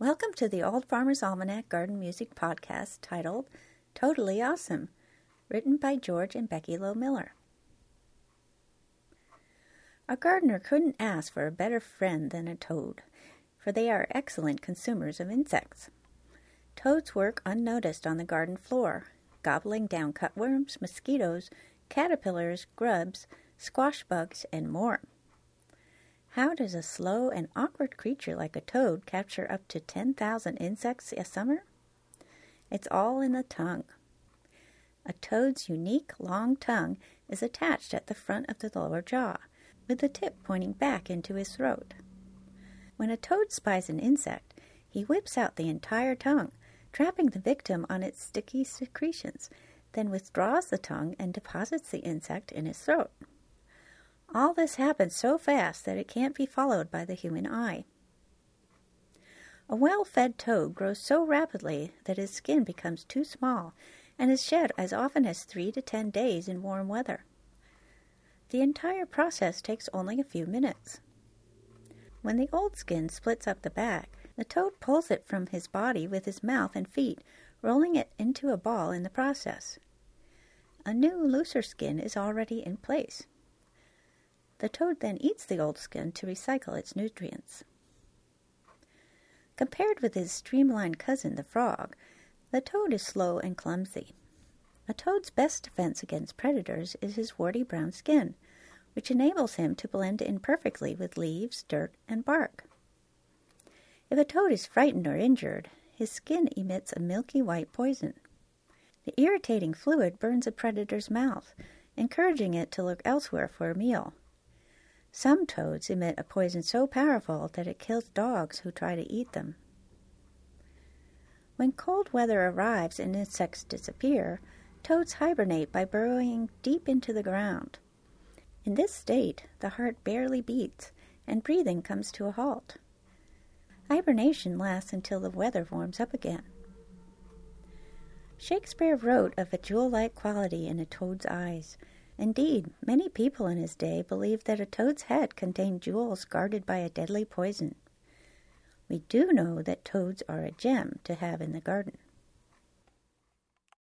Welcome to the Old Farmer's Almanac Garden Music Podcast titled Totally Awesome, written by George and Becky Lowe Miller. A gardener couldn't ask for a better friend than a toad, for they are excellent consumers of insects. Toads work unnoticed on the garden floor, gobbling down cutworms, mosquitoes, caterpillars, grubs, squash bugs, and more. How does a slow and awkward creature like a toad capture up to 10,000 insects a summer? It's all in the tongue. A toad's unique long tongue is attached at the front of the lower jaw, with the tip pointing back into his throat. When a toad spies an insect, he whips out the entire tongue, trapping the victim on its sticky secretions, then withdraws the tongue and deposits the insect in his throat. All this happens so fast that it can't be followed by the human eye. A well-fed toad grows so rapidly that his skin becomes too small and is shed as often as 3 to 10 days in warm weather. The entire process takes only a few minutes. When the old skin splits up the back, the toad pulls it from his body with his mouth and feet, rolling it into a ball in the process. A new, looser skin is already in place. The toad then eats the old skin to recycle its nutrients. Compared with his streamlined cousin, the frog, the toad is slow and clumsy. A toad's best defense against predators is his warty brown skin, which enables him to blend in perfectly with leaves, dirt, and bark. If a toad is frightened or injured, his skin emits a milky white poison. The irritating fluid burns a predator's mouth, encouraging it to look elsewhere for a meal. Some toads emit a poison so powerful that it kills dogs who try to eat them. When cold weather arrives and insects disappear, toads hibernate by burrowing deep into the ground. In this state, the heart barely beats, and breathing comes to a halt. Hibernation lasts until the weather warms up again. Shakespeare wrote of a jewel-like quality in a toad's eyes. Indeed, many people in his day believed that a toad's head contained jewels guarded by a deadly poison. We do know that toads are a gem to have in the garden.